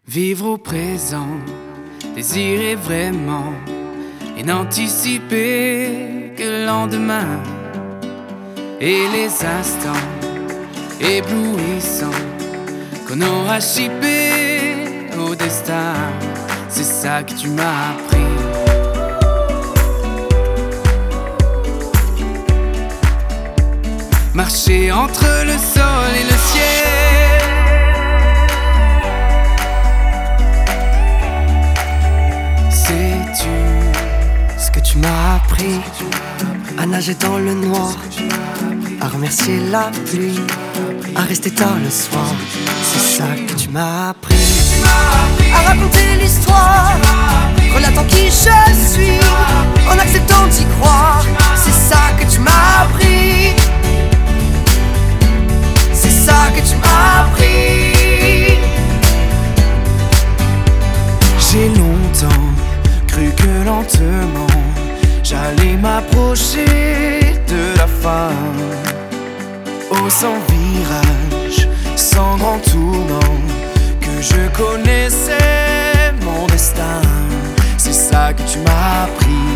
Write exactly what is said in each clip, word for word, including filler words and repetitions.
Vivre au présent, désirer vraiment et n'anticiper que le lendemain. Et les instants éblouissants qu'on aura chippés au destin, c'est ça que tu m'as appris. Marcher entre le sol et le ciel, sais-tu ce que tu m'as appris à nager dans le noir, à remercier la pluie, à rester tard le soir. C'est ça que tu m'as appris, à raconter l'histoire, relatant qui je suis, en acceptant d'y croire. C'est ça que tu m'as appris, c'est ça que tu m'as appris. J'ai longtemps cru que lentement j'allais m'approcher de la fin. Oh, sans virage, sans grand tournant, que je connaissais mon destin. C'est ça que tu m'as appris.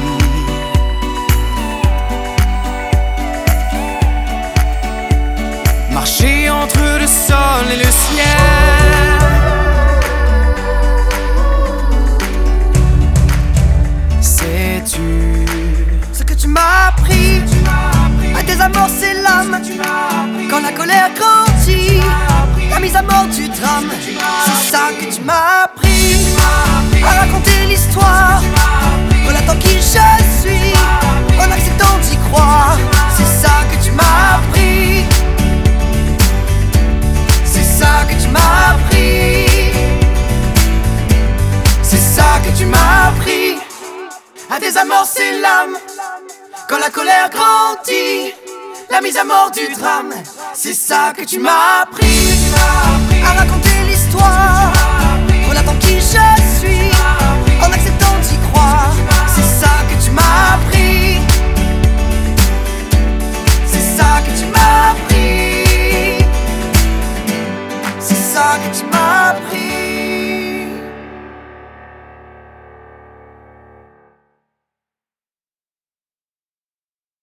Marcher entre le sol et le ciel, sais-tu ce que tu m'as appris à désamorcer l'âme quand la colère grandit, la mise à mort du drame. C'est ça que tu m'as appris, à raconter l'histoire, relatant qui je suis, en acceptant d'y croire. C'est ça que tu m'as appris, c'est ça que tu m'as appris, c'est ça que tu m'as appris, à désamorcer l'âme quand la colère grandit, la mise à mort du drame. C'est ça que tu m'as appris, à raconter l'histoire, relatant qui je suis, en acceptant d'y croire. C'est ça que tu m'as appris, c'est ça que tu m'as appris, c'est ça que tu m'as appris.